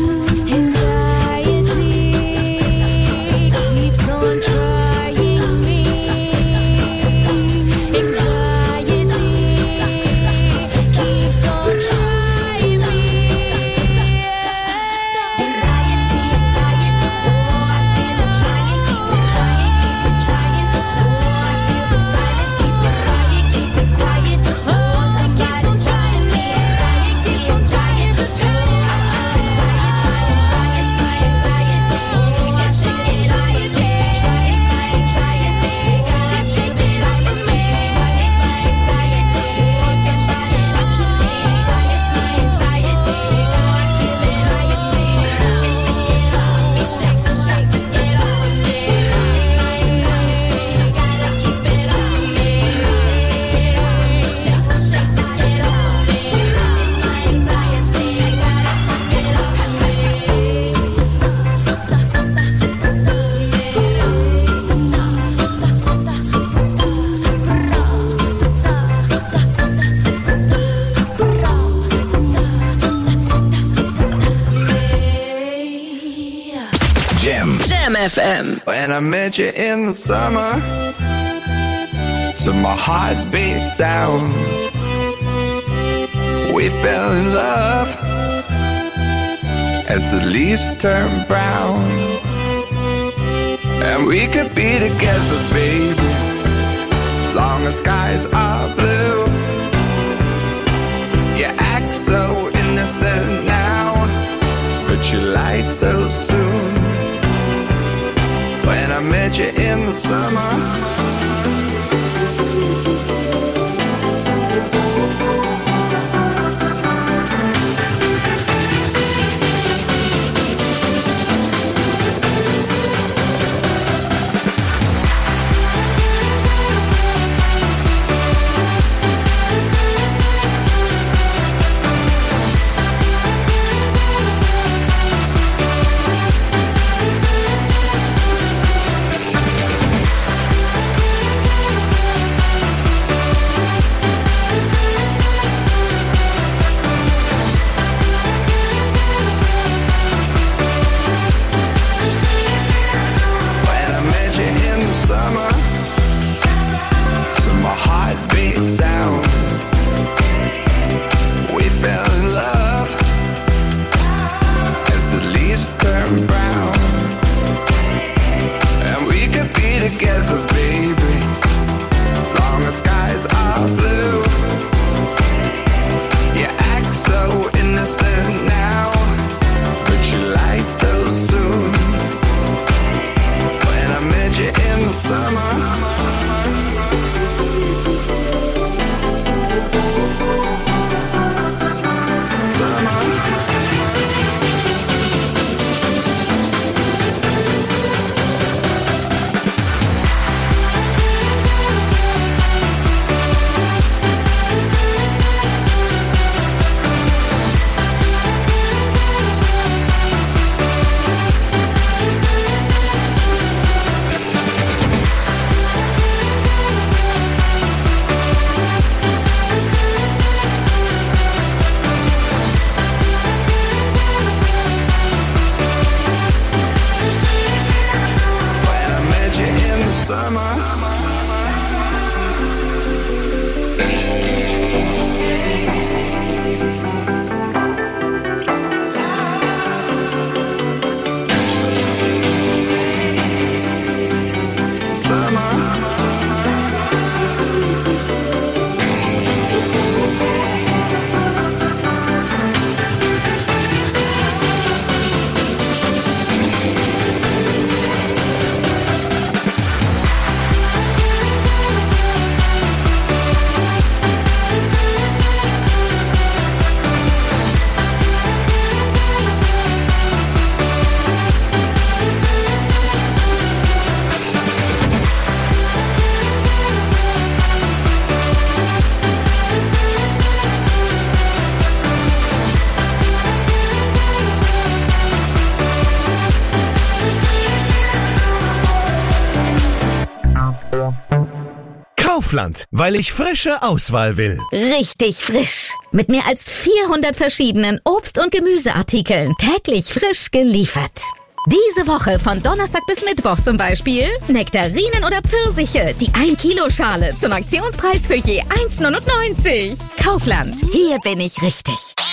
FM. When I met you in the summer, to my heartbeat sound, we fell in love as the leaves turn brown. And we could be together, baby, as long as skies are blue. You act so innocent now, but you lied so soon. When I met you in the summer, Kaufland, weil ich frische Auswahl will. Richtig frisch. Mit mehr als 400 verschiedenen Obst- und Gemüseartikeln. Täglich frisch geliefert. Diese Woche von Donnerstag bis Mittwoch zum Beispiel Nektarinen oder Pfirsiche, die 1-Kilo-Schale zum Aktionspreis für je 1,99. Kaufland, hier bin ich richtig.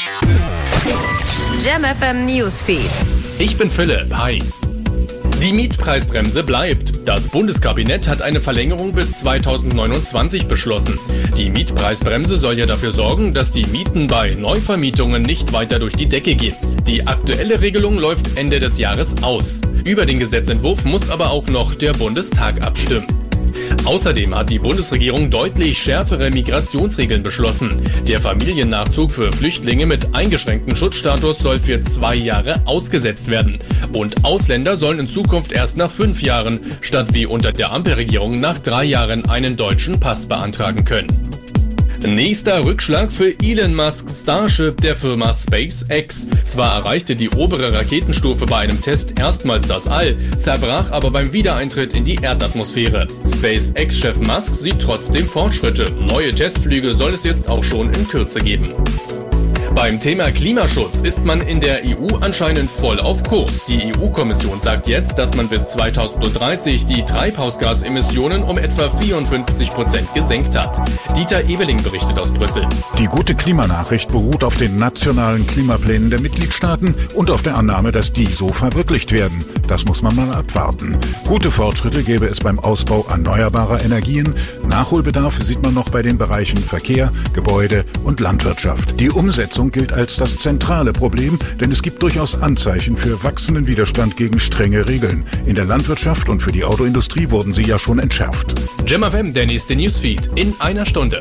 Jam FM Newsfeed. Ich bin Philipp, hi. Die Mietpreisbremse bleibt. Das Bundeskabinett hat eine Verlängerung bis 2029 beschlossen. Die Mietpreisbremse soll ja dafür sorgen, dass die Mieten bei Neuvermietungen nicht weiter durch die Decke gehen. Die aktuelle Regelung läuft Ende des Jahres aus. Über den Gesetzentwurf muss aber auch noch der Bundestag abstimmen. Außerdem hat die Bundesregierung deutlich schärfere Migrationsregeln beschlossen. Der Familiennachzug für Flüchtlinge mit eingeschränktem Schutzstatus soll für 2 Jahre ausgesetzt werden. Und Ausländer sollen in Zukunft erst nach 5 Jahren, statt wie unter der Ampelregierung nach 3 Jahren einen deutschen Pass beantragen können. Nächster Rückschlag für Elon Musks Starship der Firma SpaceX. Zwar erreichte die obere Raketenstufe bei einem Test erstmals das All, zerbrach aber beim Wiedereintritt in die Erdatmosphäre. SpaceX-Chef Musk sieht trotzdem Fortschritte. Neue Testflüge soll es jetzt auch schon in Kürze geben. Beim Thema Klimaschutz ist man in der EU anscheinend voll auf Kurs. Die EU-Kommission sagt jetzt, dass man bis 2030 die Treibhausgasemissionen um etwa 54% gesenkt hat. Dieter Ebeling berichtet aus Brüssel. Die gute Klimanachricht beruht auf den nationalen Klimaplänen der Mitgliedstaaten und auf der Annahme, dass die so verwirklicht werden. Das muss man mal abwarten. Gute Fortschritte gäbe es beim Ausbau erneuerbarer Energien. Nachholbedarf sieht man noch bei den Bereichen Verkehr, Gebäude und Landwirtschaft. Die Umsetzung gilt als das zentrale Problem, denn es gibt durchaus Anzeichen für wachsenden Widerstand gegen strenge Regeln. In der Landwirtschaft und für die Autoindustrie wurden sie ja schon entschärft. Jam FM, der nächste Newsfeed in einer Stunde.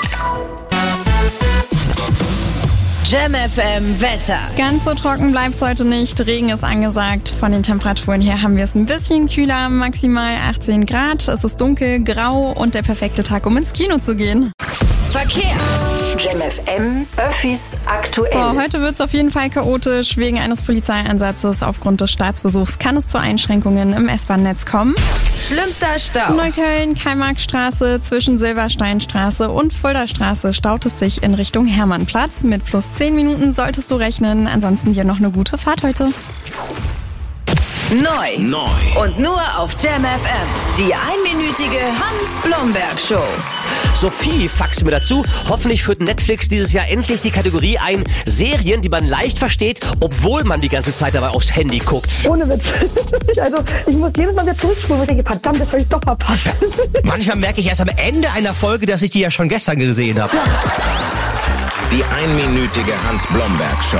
Jam FM Wetter. Ganz so trocken bleibt es heute nicht. Regen ist angesagt. Von den Temperaturen her haben wir es ein bisschen kühler, maximal 18 Grad. Es ist dunkel, grau und der perfekte Tag, um ins Kino zu gehen. Verkehr. Jam FM, Öffis aktuell. Heute wird es auf jeden Fall chaotisch. Wegen eines Polizeieinsatzes aufgrund des Staatsbesuchs kann es zu Einschränkungen im S-Bahn-Netz kommen. Schlimmster Stau. Neukölln, Karl-Marx-Straße, zwischen Silbersteinstraße und Fuldastraße staut es sich in Richtung Hermannplatz. Mit plus 10 Minuten solltest du rechnen. Ansonsten dir noch eine gute Fahrt heute. Neu. Und nur auf Jam FM. Die einminütige Hans-Blomberg-Show. Sophie faxt mir dazu. Hoffentlich führt Netflix dieses Jahr endlich die Kategorie ein: Serien, die man leicht versteht, obwohl man die ganze Zeit dabei aufs Handy guckt. Ohne Witz. Also, ich muss jedes Mal wieder zurückspulen und denke, verdammt, das habe ich doch verpasst. Manchmal merke ich erst am Ende einer Folge, dass ich die ja schon gestern gesehen habe. Die einminütige Hans-Blomberg-Show.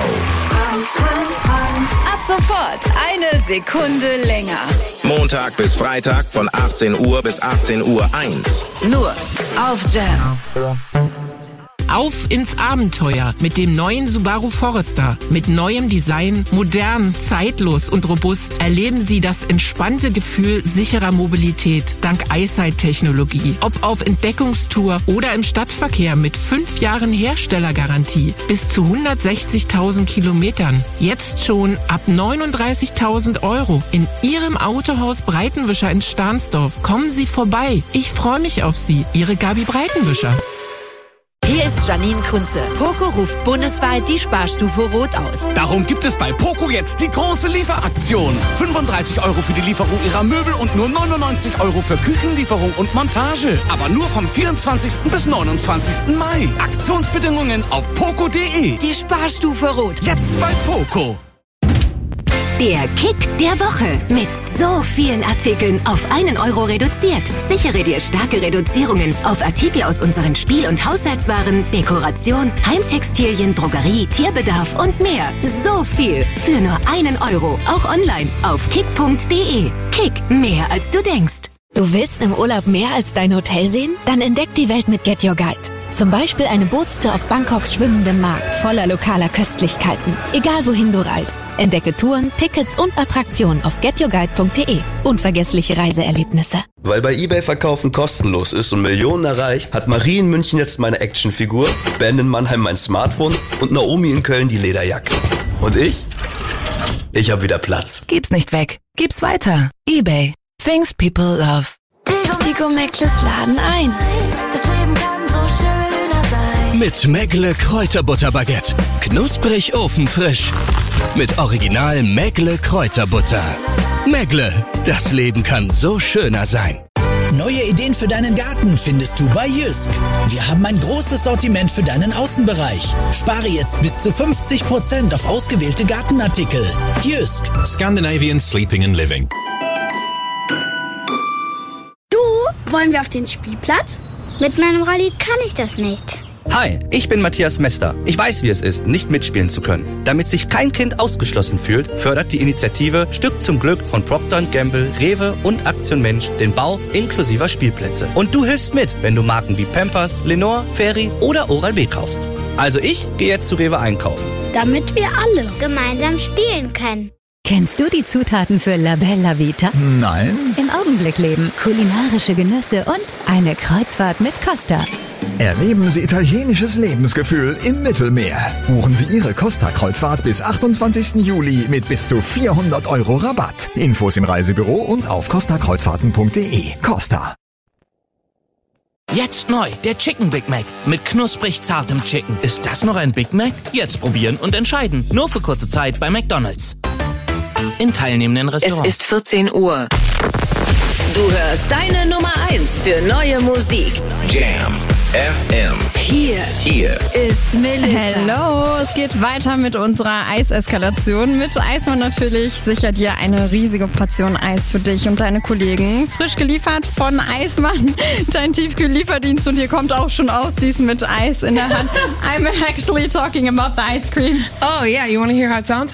Ab sofort eine Sekunde länger. Montag bis Freitag von 18 Uhr bis 18:01 Uhr. Nur auf Jam. Auf ins Abenteuer mit dem neuen Subaru Forester. Mit neuem Design, modern, zeitlos und robust erleben Sie das entspannte Gefühl sicherer Mobilität dank EyeSight-Technologie. Ob auf Entdeckungstour oder im Stadtverkehr mit 5 Jahren Herstellergarantie. Bis zu 160.000 Kilometern. Jetzt schon ab 39.000 € in Ihrem Autohaus Breitenwischer in Stahnsdorf. Kommen Sie vorbei. Ich freue mich auf Sie. Ihre Gabi Breitenwischer. Hier ist Janine Kunze. Poco ruft bundesweit die Sparstufe Rot aus. Darum gibt es bei Poco jetzt die große Lieferaktion. 35 € für die Lieferung Ihrer Möbel und nur 99 € für Küchenlieferung und Montage. Aber nur vom 24. bis 29. Mai. Aktionsbedingungen auf poco.de. Die Sparstufe Rot. Jetzt bei Poco. Der Kick der Woche. Mit so vielen Artikeln auf 1 € reduziert. Sichere dir starke Reduzierungen auf Artikel aus unseren Spiel- und Haushaltswaren, Dekoration, Heimtextilien, Drogerie, Tierbedarf und mehr. So viel für nur 1 €. Auch online auf kick.de. Kick, mehr als du denkst. Du willst im Urlaub mehr als dein Hotel sehen? Dann entdeck die Welt mit Get Your Guide. Zum Beispiel eine Bootstour auf Bangkoks schwimmendem Markt voller lokaler Köstlichkeiten. Egal wohin du reist. Entdecke Touren, Tickets und Attraktionen auf getyourguide.de. Unvergessliche Reiseerlebnisse. Weil bei eBay Verkaufen kostenlos ist und Millionen erreicht, hat Marie in München jetzt meine Actionfigur, Ben in Mannheim mein Smartphone und Naomi in Köln die Lederjacke. Und ich? Ich hab wieder Platz. Gib's nicht weg. Gib's weiter. eBay. Things people love. Tigo Mäckles laden ein. Das Leben kann so schöner sein. Mit Mäckle Kräuterbutterbaguette. Knusprig ofenfrisch. Mit Original Mäckle Kräuterbutter. Mäckle, das Leben kann so schöner sein. Neue Ideen für deinen Garten findest du bei Jysk. Wir haben ein großes Sortiment für deinen Außenbereich. Spare jetzt bis zu 50% auf ausgewählte Gartenartikel. Jysk. Scandinavian Sleeping and Living. Wollen wir auf den Spielplatz? Mit meinem Rolli kann ich das nicht. Hi, ich bin Matthias Mester. Ich weiß, wie es ist, nicht mitspielen zu können. Damit sich kein Kind ausgeschlossen fühlt, fördert die Initiative Stück zum Glück von Procter & Gamble, Rewe und Aktion Mensch den Bau inklusiver Spielplätze. Und du hilfst mit, wenn du Marken wie Pampers, Lenore, Fairy oder Oral-B kaufst. Also ich gehe jetzt zu Rewe einkaufen. Damit wir alle gemeinsam spielen können. Kennst du die Zutaten für La Bella Vita? Nein. Im Augenblick leben, kulinarische Genüsse und eine Kreuzfahrt mit Costa. Erleben Sie italienisches Lebensgefühl im Mittelmeer. Buchen Sie Ihre Costa-Kreuzfahrt bis 28. Juli mit bis zu 400 € Rabatt. Infos im Reisebüro und auf costakreuzfahrten.de. Costa. Jetzt neu, der Chicken Big Mac mit knusprig zartem Chicken. Ist das noch ein Big Mac? Jetzt probieren und entscheiden. Nur für kurze Zeit bei McDonald's. In teilnehmenden Restaurants. Es ist 14 Uhr. Du hörst deine Nummer 1 für neue Musik. Jam FM. Hier ist Melissa. Hello, es geht weiter mit unserer Eiseskalation. Mit Eismann natürlich sichert dir eine riesige Portion Eis für dich und deine Kollegen. Frisch geliefert von Eismann, dein Tiefkühl-Lieferdienst. Und hier kommt auch schon Aussies mit Eis in der Hand. I'm actually talking about the ice cream. Oh yeah, you want to hear how it sounds?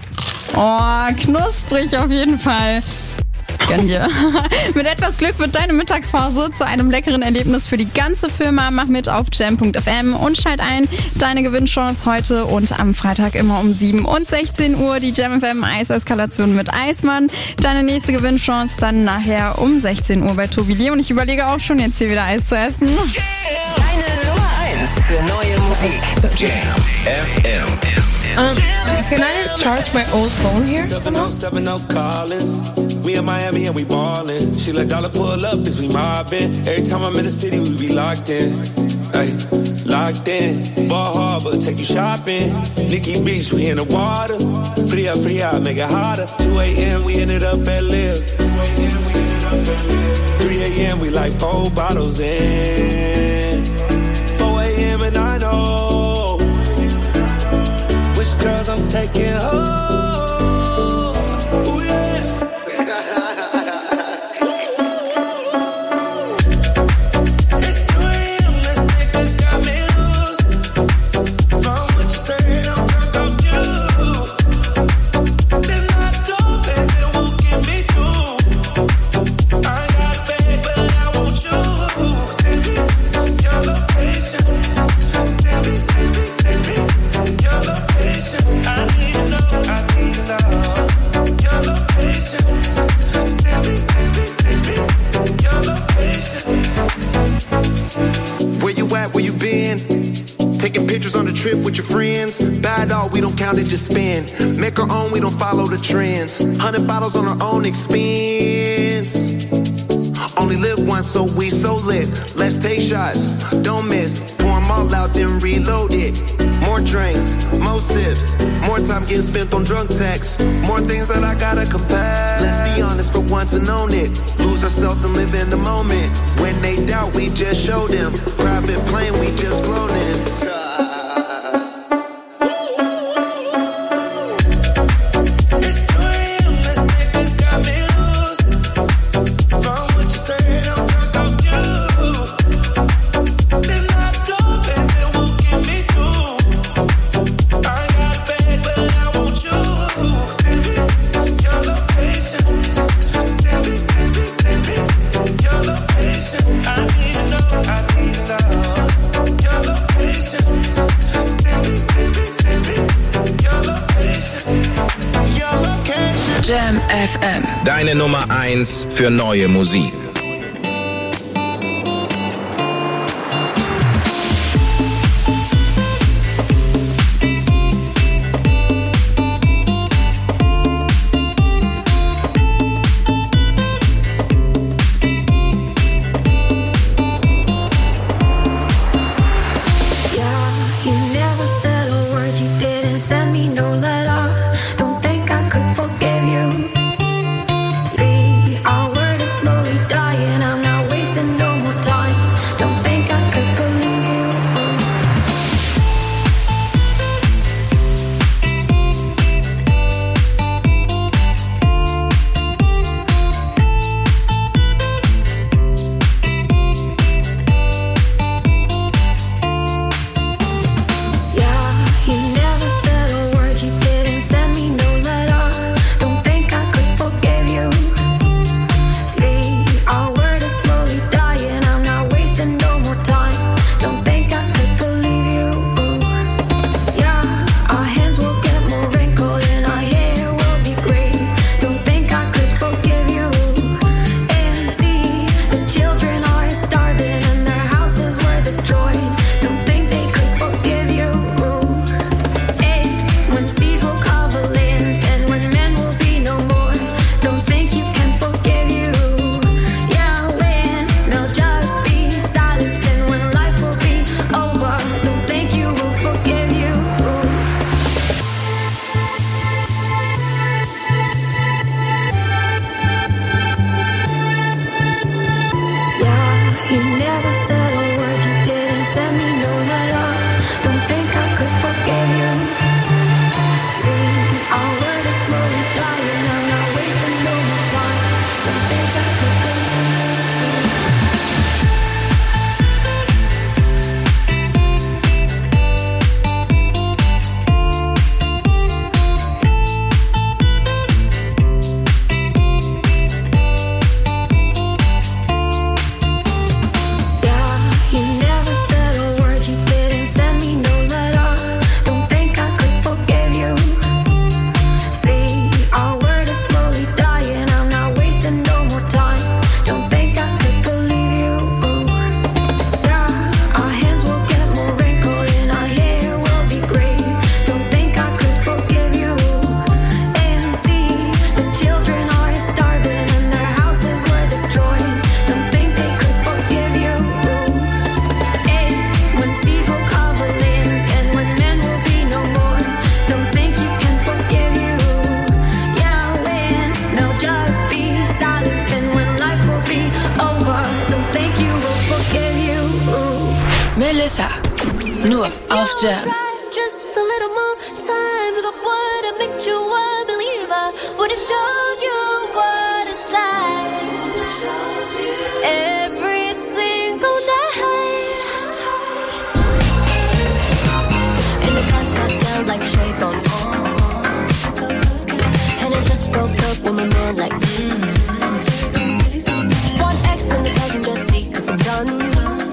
Oh, knusprig auf jeden Fall. Gönn dir. Mit etwas Glück wird deine Mittagspause zu einem leckeren Erlebnis für die ganze Firma. Mach mit auf jam.fm und schalt ein. Deine Gewinnchance heute und am Freitag immer um 7 und 16 Uhr. Die Jam FM Eiseskalation mit Eismann. Deine nächste Gewinnchance dann nachher um 16 Uhr bei Tobi Lee. Und ich überlege auch schon, jetzt hier wieder Eis zu essen. Deine Nummer 1 für neue Musik. Jam FM. Can I charge my old phone here? 707 Collins. We in Miami and we ballin'. She let dollar pull up cause we mobbin'. Every time I'm in the city we be locked in. Ay, locked in. Ball Harbor, take you shopping. Nikki Beach, we in the water. Free out, make it hotter. 2 a.m. we ended up at Live. 3 a.m. we like 4 bottles in. 4 a.m. and I know which girls I'm taking home. Ooh, yeah. It just spin. Make our own, we don't follow the trends. 100 bottles on our own expense. Only live once, so we so lit. Let's take shots, don't miss. Pour them all out, then reload it. More drinks, more sips. More time getting spent on drunk texts. More things that I gotta confess. Let's be honest for once and own it. Lose ourselves and live in the moment. When they doubt, we just show them. Private plane, we just floating. Jam FM. Deine Nummer 1 für neue Musik. Melissa. Nur auf Jam. Just a little more time, so would have made you a believer. Would have showed you what it's like. Every single night. And the contact felt like shades on. And I just broke up with my man like One X in the passenger seat, cause I'm done.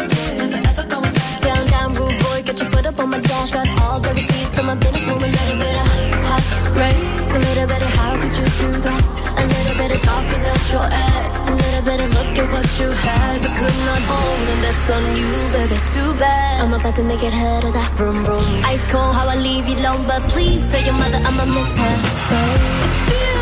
Down, rude boy, get your foot up on my dash. Got all the receipts to my business woman. A little bit of heartbreak, a little bit of how could you do that? A little bit of talking out your ass, a little bit of look at what you had but could not hold, and that's on you, baby. Too bad. I'm about to make it hurt as I vroom vroom. Ice cold, how I leave you alone, but please tell your mother I'ma miss her. So.